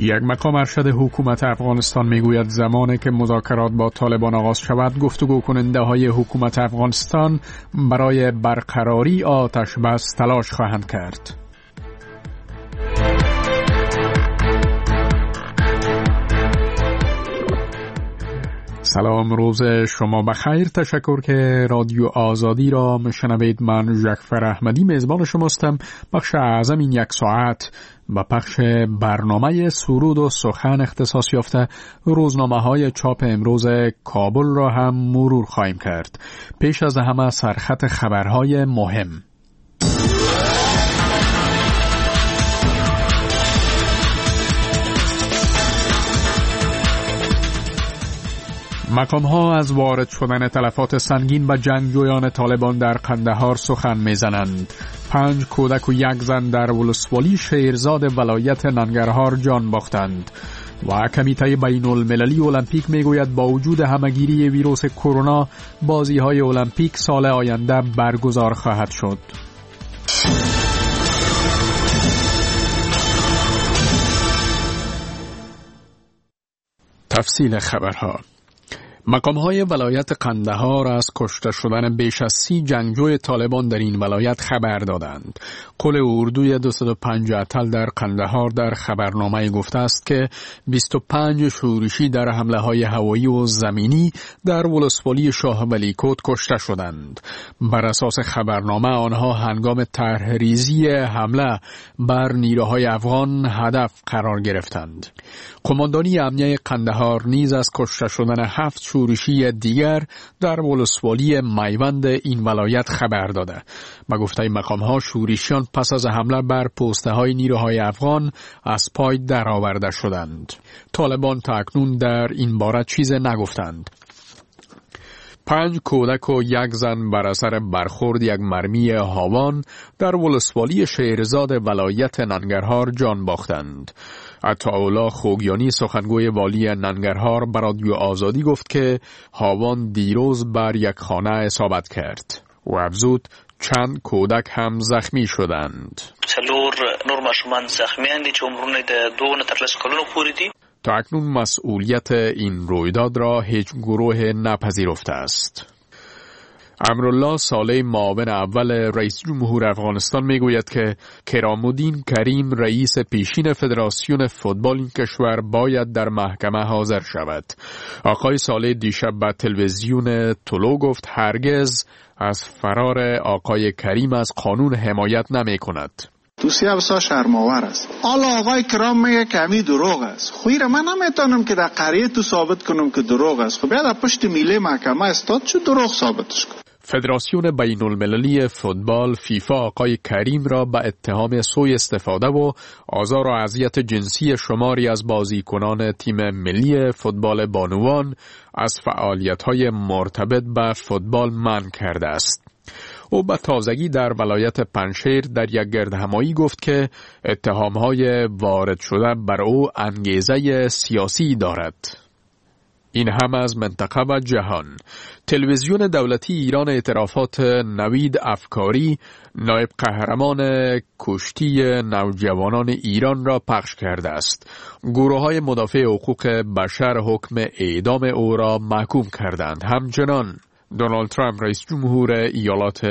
یک مقام ارشد حکومت افغانستان میگوید زمانی که مذاکرات با طالبان آغاز شود گفتگو کننده های حکومت افغانستان برای برقراری آتش بس تلاش خواهند کرد. سلام، روز شما بخیر. تشکر که رادیو آزادی را میشنوید. من جعفر احمدی میزبان شماستم. بخش اعظم این یک ساعت با پخش برنامه سرود و سخن اختصاص یافته روزنامه‌های چاپ امروز کابل را هم مرور خواهیم کرد. پیش از همه سرخط خبرهای مهم. مقام‌ها از وارد شدن تلفات سنگین به جنگجویان طالبان در قندهار سخن می‌زنند. 5 کودک و 1 زن در ولسوالی شیرزاد ولایت ننگرهار جان باختند. و کمیته بین المللی المپیک میگوید با وجود همگیری ویروس کرونا بازی‌های المپیک سال آینده برگزار خواهد شد. تفصیل خبرها. مقام‌های ولایت قندهار از کشته شدن بیش از 30 جنگجوی طالبان در این ولایت خبر دادند. قل اردوی 205 اتل در قندهار در خبرنامه گفته است که 25 شورشی در حمله‌های هوایی و زمینی در ولسوالی شاه ولیکوت کشته شدند. بر اساس خبرنامه آنها هنگام طرح‌ریزی حمله بر نیروهای افغان هدف قرار گرفتند. قماندانی امنیه قندهار نیز از کشته شدن 7 شورشی دیگر در ولسوالی میوند این ولایت خبر داده. به گفته مقام‌ها شورشیان پس از حمله بر پوسته‌های نیروهای افغان از پای درآورده شدند. طالبان تا اکنون در این باره چیز نگفتند. 5 کودک و 1 زن بر اثر برخورد یک مرمی هاوان در ولسوالی شیرزاد ولایت ننگرهار جان باختند. عطاالله خوگیانی سخنگوی والی ننگرهار به رادیو آزادی گفت که هاوان دیروز بر یک خانه اصابت کرد و افزود چند کودک هم زخمی شدند. 4 نور ماشومان زخمی اند چې عمرونه د 2 نه تر 10 کلونو پورې دي. تا اکنون مسئولیت این رویداد را هیچ گروه نپذیرفته است. امرالله صالح معاون اول رئیس جمهور افغانستان میگوید که کرامالدین کریم رئیس پیشین فدراسیون فوتبال این کشور باید در محکمه حاضر شود. آقای صالح دیشب به تلویزیون طلوع گفت هرگز از فرار آقای کریم از قانون حمایت نمی کند. دوسیه بسا شرماور است. حالا آقای کرام میگه که همی دروغ است. خویره من نمیتونم که در قریه تو ثابت کنم که دروغ است. خب باید پشت میله محکمه استاد چه دروغ ثابتش کنم. فدراسیون بین المللی فوتبال فیفا آقای کریم را به اتهام سوء استفاده و آزار و اذیت جنسی شماری از بازیکنان تیم ملی فوتبال بانوان از فعالیت‌های مرتبط به فوتبال منع کرده است. او به تازگی در ولایت پنجشیر در یک گردهمایی گفت که اتهام‌های وارد شده بر او انگیزه سیاسی دارد. این هم از منطقه و جهان. تلویزیون دولتی ایران اعترافات نوید افکاری نایب قهرمان کشتی نوجوانان ایران را پخش کرده است. گروه‌های مدافع حقوق بشر حکم اعدام او را محکوم کردند. همچنان دونالد ترامپ رئیس جمهور ایالات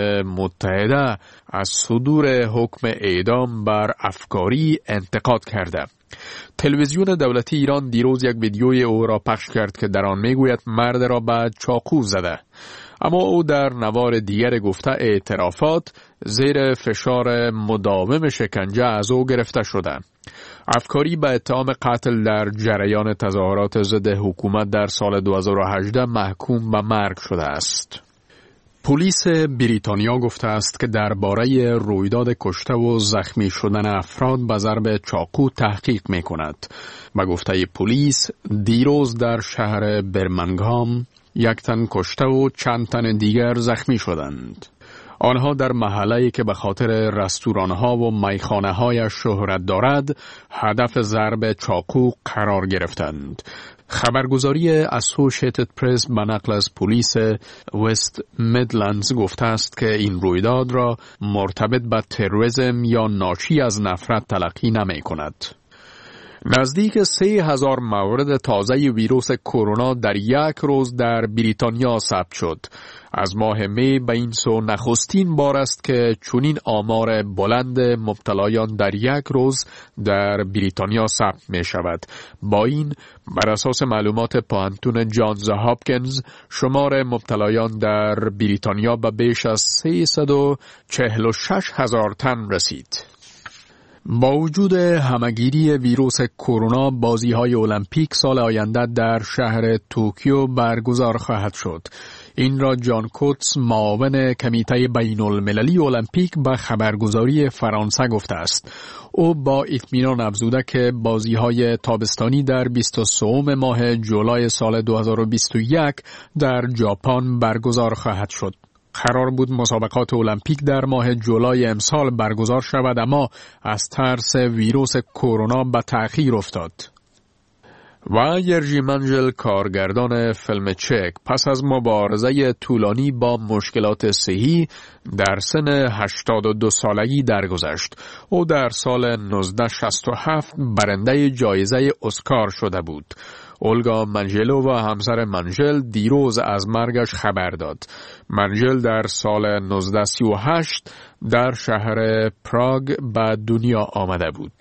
متحده از صدور حکم اعدام بر افکاری انتقاد کرده. تلویزیون دولتی ایران دیروز یک ویدیوی او را پخش کرد که در آن میگوید مرد را به چاقو زده. اما او در نوار دیگر گفته اعترافات زیر فشار مداوم شکنجه از او گرفته شده. افکاری به اتهام قتل در جریان تظاهرات ضد حکومت در سال 2018 محکوم به مرگ شده است. پلیس بریتانیا گفته است که درباره رویداد کشته و زخمی شدن افراد به ضرب چاقو تحقیق می کند. به گفته پلیس دیروز در شهر برمنگهام 1 تن کشته و چند تن دیگر زخمی شدند. آنها در محله‌ای که به خاطر رستوران‌ها و میخانه‌هایش شهرت دارد هدف ضرب چاقو قرار گرفتند. خبرگزاری اسوسییتد پرس به نقل از پلیس وست میدلندز گفته است که این رویداد را مرتبط به تروریسم یا ناشی از نفرت تلقی نمی کند. نزدیک 3,000 مورد تازه ویروس کرونا در یک روز در بریتانیا ثبت شد. از ماه می به این سو نخستین بار است که چنین آمار بلند مبتلایان در یک روز در بریتانیا ثبت می شود. با این بر اساس معلومات پانتون جانز هاپکینز شمار مبتلایان در بریتانیا به بیش از 346,000 تن رسید. با وجود همگیری ویروس کرونا، بازی‌های المپیک سال آینده در شهر توکیو برگزار خواهد شد. این را جان کوتس، معاون کمیته بین‌المللی المپیک، به خبرگزاری فرانسه گفته است. او با اطمینان افزوده که بازی‌های تابستانی در 23 ماه جولای سال 2021 در ژاپن برگزار خواهد شد. قرار بود مسابقات المپیک در ماه جولای امسال برگزار شود، اما از ترس ویروس کرونا به تأخیر افتاد. و یرژی منژل، کارگردان فیلم چک، پس از مبارزه طولانی با مشکلات صحی در سن 82 سالگی درگذشت. او در سال 1967 برنده جایزه اسکار شده بود. اولگا منژلو و همسر منژل دیروز از مرگش خبر داد. منژل در سال 1938 در شهر پراگ به دنیا آمده بود.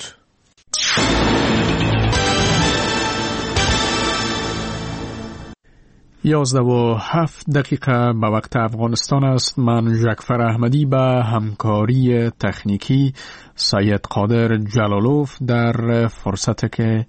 11:07 به وقت افغانستان است. من جعفر احمدی به همکاری تکنیکی سید قادر جلالوف در فرصتی که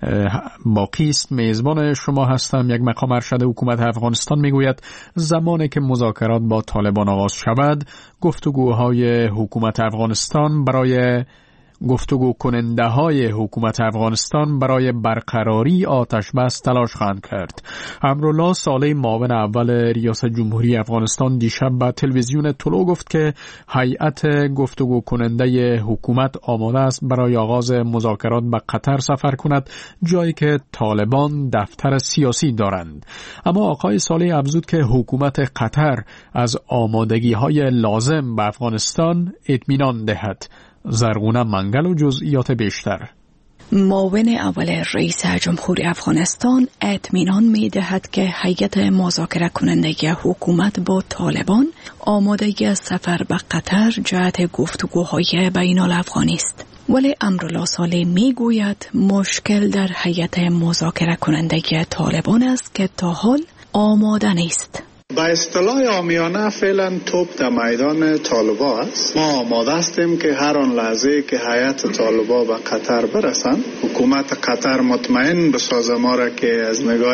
باقی است میزبان شما هستم. یک مقام ارشد حکومت افغانستان میگوید زمانی که مذاکرات با طالبان آغاز شود، گفتگوهای حکومت افغانستان برای گفتگو کننده های حکومت افغانستان برای برقراری آتش بس تلاش خواهند کرد. امرالله صالح، معاون اول ریاست جمهوری افغانستان، دیشب به تلویزیون طلوع گفت که هیئت گفتگو کننده حکومت آماده است برای آغاز مذاکرات به قطر سفر کند، جایی که طالبان دفتر سیاسی دارند. اما آقای صالح افزود که حکومت قطر از آمادگی های لازم به افغانستان اطمینان دهد. زرغونه منگل و جزئیات بیشتر. معاون اول رئیس جمهور افغانستان اطمینان می دهد که هیئت مذاکره کننده حکومت با طالبان آمادگی سفر به قطر جهت گفتگوهای بین الافغانی است. ولی امرالله صالح می گوید مشکل در هیئت مذاکره کننده طالبان است که تا حال آماده نیست. با اصطلاح عامیانه فعلا توپ در میدان طالبا است. ما آماده هستیم که هر آن لحظه که هیئت طالبا به قطر برسند، حکومت قطر مطمئن بسازه ما را که از نگاه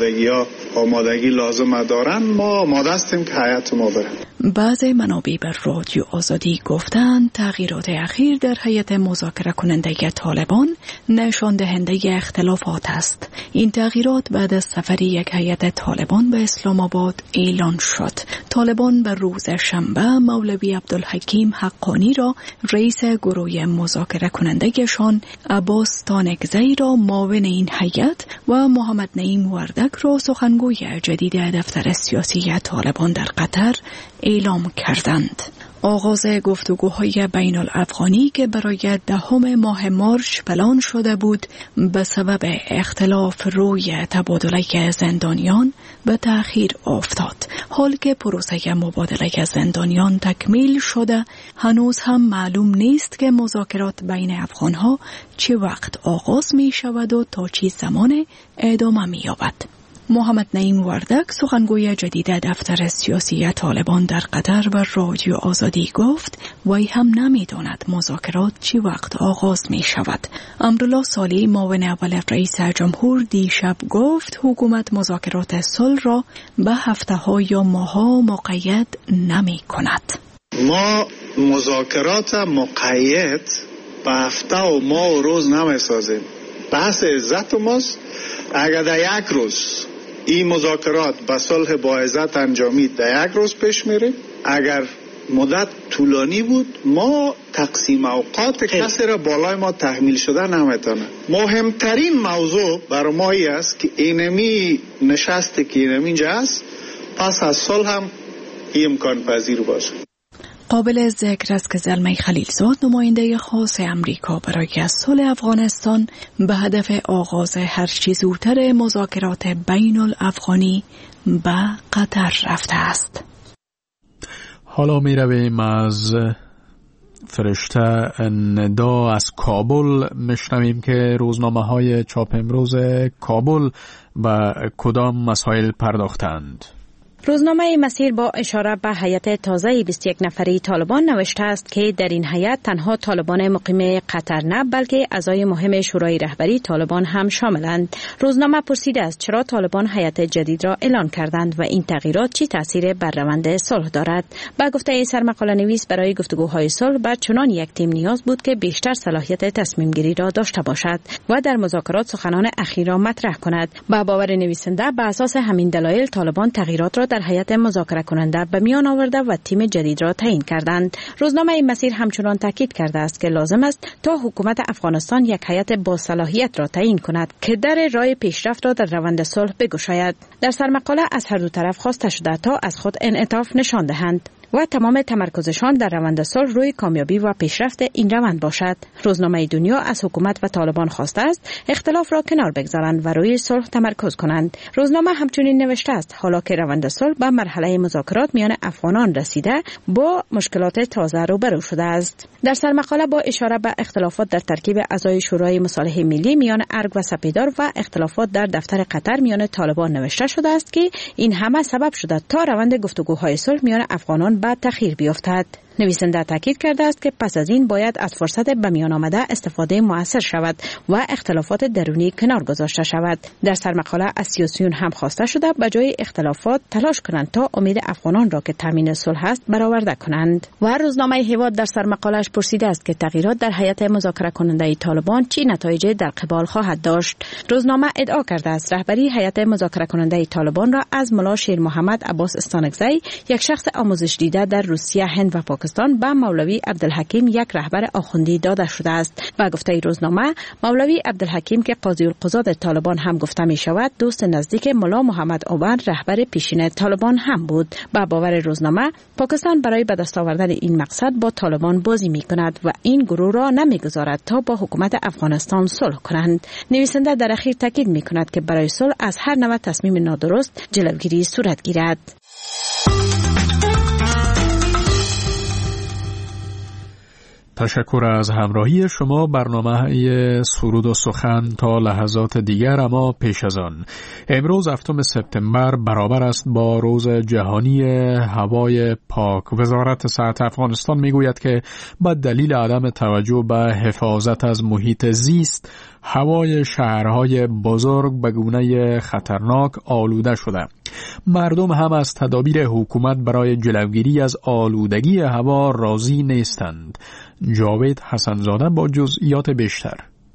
آمادگی لازم دارند. ما آماده هستیم که هیئت ما بره. بعض منابع بر رادیو آزادی گفتند تغییرات اخیر در هیئت مذاکره کننده طالبان نشان دهنده اختلافات است. این تغییرات بعد از سفر یک هیئت طالبان به اسلام آباد اعلان شد. طالبان به روز شنبه مولوی عبدالحکیم حقانی را رئیس گروه مذاکره کنندگشان، عباس تانکزی را معاون این هیئت و محمد نعیم وردک را سخنگوی جدید دفتر سیاسی طالبان در قطر اعلام کردند. آغاز گفتگوهای بین الافغانی که برای 10 ماه مارچ پلان شده بود به سبب اختلاف روی تبادله زندانیان به تأخیر افتاد. حال که پروسه مبادله زندانیان تکمیل شده، هنوز هم معلوم نیست که مذاکرات بین افغانها چه وقت آغاز می شود و تا چه زمان ادامه می یابد. محمد نعیم وردک، سخنگوی جدید دفتر سیاسی طالبان در قطر، و رادیو آزادی گفت وی هم نمی‌داند مذاکرات چی وقت آغاز می شود. امرالله صالح، معاون اول رئیس جمهور، دیشب گفت حکومت مذاکرات صلح را به هفته‌ها یا ماه‌ها مقید نمی کند. ما مذاکرات مقید به هفته و ماه و روز نمی سازیم. بحث عزت ماست. اگر در یک روز این مذاکرات به صلح با عزت انجامید، در یک روز پیش میریم. اگر مدت طولانی بود، ما تقسیم اوقات کسی را بالای ما تحمیل شده نمیتونه. مهمترین موضوع برای ما ای است که اینمی نشستی که اینمی اینجا است، پس از صلح هم امکان پذیر باشه. قابل ذکر است که زلمه خلیلزاد نماینده خاص امریکا برای صلح افغانستان به هدف آغاز هرچه زودتر مذاکرات بین الافغانی به قطر رفته است. حالا می رویم از فرشته ندا از کابل میشنویم که روزنامه های چاپ امروز کابل به کدام مسائل پرداختند. روزنامه مسیر با اشاره به هیئت تازه 21 نفری طالبان نوشته است که در این هیئت تنها طالبان مقیم قطر نه بلکه اعضای مهم شورای رهبری طالبان هم شاملند. روزنامه پرسیده است چرا طالبان هیئت جدید را اعلان کردند و این تغییرات چی تاثیر بر روند صلح دارد. با گفته سرمقاله نویس برای گفتگوهای صلح بر چنان یک تیم نیاز بود که بیشتر صلاحیت تصمیم گیری را داشته باشد و در مذاکرات سخنان اخیر را مطرح کند. با باور نویسنده به اساس همین دلایل طالبان تغییرات را در هیئت مذاکره کننده به میان آورده و تیم جدید را تعیین کردند. روزنامه مسیر همچنان تاکید کرده است که لازم است تا حکومت افغانستان یک هیئت با صلاحیت را تعیین کند که در راه پیشرفت را در روند صلح بگشاید. در سرمقاله از هر دو طرف خواسته شده تا از خود انعطاف نشان دهند و تمام تمرکزشان در روند صلح روی کامیابی و پیشرفت این روند باشد. روزنامه دنیا از حکومت و طالبان خواسته است اختلاف را کنار بگذارند و روی صلح تمرکز کنند. روزنامه همچنین نوشته است حالا که روند صلح به مرحله مذاکرات میان افغانان رسیده با مشکلات تازه روبرو شده است. در سرمقاله با اشاره به اختلافات در ترکیب اعضای شورای مصالحه ملی میان ارگ و سپیدار و اختلافات در دفتر قطر میان طالبان نوشته شده است که این همه سبب شده تا روند گفتگوهای صلح میان افغانان بعد تأخیر بیفتد. نویسنده تاکید کرده است که پس از این باید از فرصت به میان آمده استفاده مؤثر شود و اختلافات درونی کنار گذاشته شود. در سرمقاله از سیاسیون هم خواسته شده به جای اختلافات تلاش کنند تا امید افغانان را که تامین صلح است برآورده کنند. و روزنامه هیواد در سرمقاله‌اش پرسیده است که تغییرات در هیئت مذاکره کننده طالبان چه نتایجی در قبال خواهد داشت. روزنامه ادعا کرده است رهبری هیئت مذاکره کننده طالبان را از ملا شیر محمد عباس استانکزی، یک شخص آموزش دیده در روسیه، هند و پاکستان، به مولوی عبدالحکیم، یک رهبر آخوندی، داده شده است. و گفته روزنامه مولوی عبدالحکیم که قاضی القضات طالبان هم گفته می شود دوست نزدیک ملا محمد عمر، رهبر پیشین طالبان هم بود. با باور روزنامه پاکستان برای به دست آوردن این مقصد با طالبان بازی می کند و این گروه را نمی گذارد تا با حکومت افغانستان صلح کنند. نویسنده در اخیر تاکید می کند که برای صلح از هر نوع تصمیم نادرست جلوگیری صورت گیرد. تشکر از همراهی شما. برنامه سرود و سخن تا لحظات دیگر، اما پیش از آن امروز 7 سپتامبر برابر است با روز جهانی هوای پاک. وزارت صحت افغانستان میگوید که با دلیل عدم توجه به حفاظت از محیط زیست هوای شهرهای بزرگ به گونه خطرناک آلوده شده. مردم هم از تدابیر حکومت برای جلوگیری از آلودگی هوا راضی نیستند. جاوید حسنزاده با جزئیات بیشتر.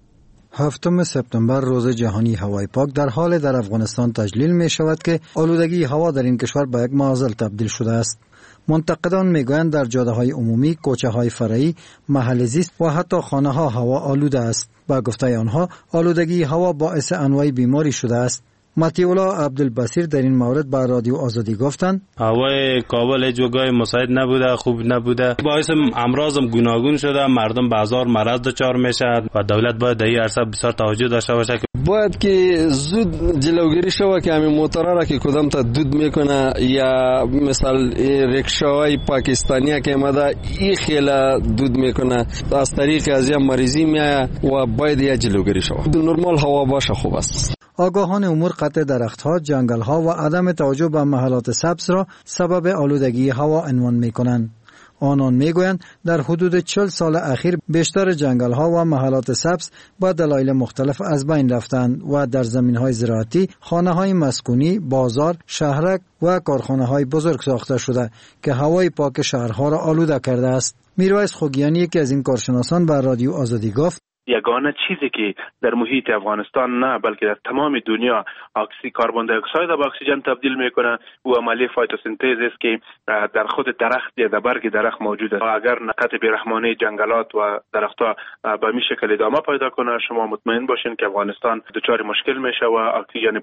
7 سپتامبر روز جهانی هوای پاک در حال در افغانستان تجلیل می شود که آلودگی هوا در این کشور به یک معضل تبدیل شده است. منتقدان میگویند در جاده‌های عمومی، کوچه‌های فرعی، محل زیست و حتی خانه‌ها هوا آلوده است. با گفته آنها آلودگی هوا باعث انواع بیماری شده است. مطیع عبدالبصیر در این مورد با رادیو آزادی گفتند هوای کابل جوگای مساعد نبوده، خوب نبوده، باعث امراض گوناگون شده، مردم به هزار مرض دچار میشه و دولت باید در این عرصه بسیار توجه داشته باشه. باید که زود جلوگیری شود که همین موتورها را که کدام تا دود میکنه یا مثلا رکشاهای پاکستانی که آمده این خیلی دود میکنه از طریق از این مریضی میاد و باید یه جلوگیری شود. نرمال هوا باشه خوب است. آگاهان امور قطع درختها، جنگلها و عدم توجه به محلات سبز را سبب آلودگی هوا عنوان میکنند. آنان میگویند در حدود 40 سال اخیر بیشتر جنگل‌ها و محلات سبز با دلایل مختلف از بین رفتند و در زمین‌های زراعتی، خانه‌های مسکونی، بازار، شهرک و کارخانه‌های بزرگ ساخته شده که هوای پاک شهرها را آلوده کرده است. میرویس خوگیانی یکی از این کارشناسان به رادیو آزادی گفت یگانه چیزی که در محیط افغانستان نه بلکه در تمام دنیا کربن دی اکساید به اکسیژن تبدیل میکنه و عملیه فتوسنتز است که در خود درخت یا در برگ درخت موجود است. اگر قطع بیرحمانه جنگلات و درختها به این شکل ادامه پیدا کنه، شما مطمئن باشین که افغانستان دچار مشکل میشه و اکسیژن